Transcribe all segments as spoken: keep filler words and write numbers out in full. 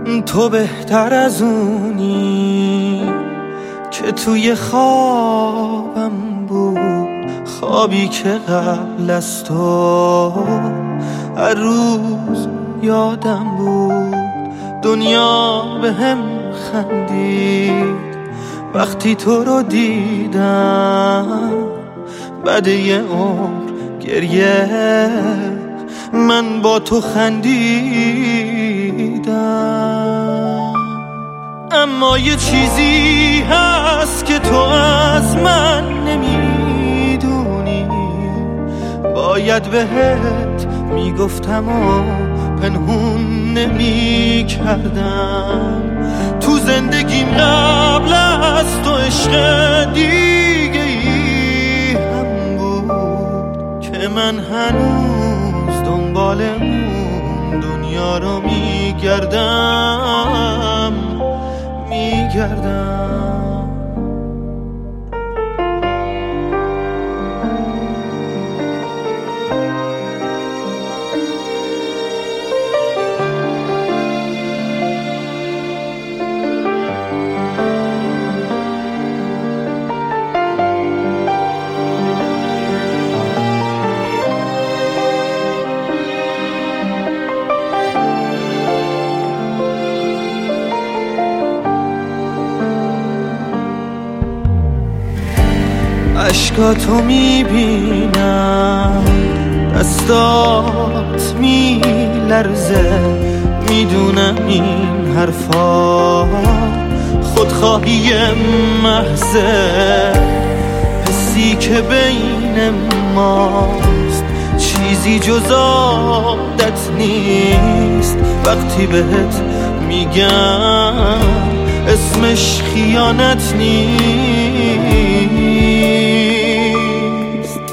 تو بهتر از اونی که توی خوابم بود، خوابی که قبل از تو هر روز یادم بود. دنیا به هم خندید وقتی تو رو دیدم، بعد یه عمر گریه من با تو خندیدم. اما یه چیزی هست که تو از من نمیدونی، باید بهت میگفتم و پنهون نمی کردم. تو زندگیم قبل از تو عشق دیگه ای هم بود که من هنوز دنبال اون دنیا رو میگردم میگردم. اشکاتو میبینم، دستات میلرزه، میدونم این حرفا خودخواهی محضه. حسی که بین ماست چیزی جز عادت نیست، وقتی بهت میگم اسمش خیانت نیست.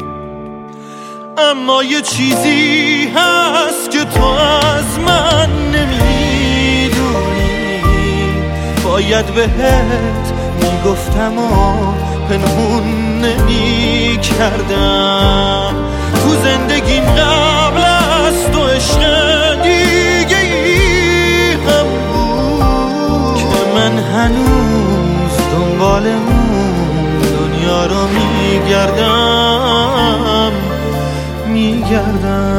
اما یه چیزی هست که تو از من نمیدونی، باید بهت میگفتم و پنهون نمی کردم. تو زندگیم قبل از تو عشق دیگه ای هم بود که من هنوز دنبال اون دنیا رو میگردم میگردم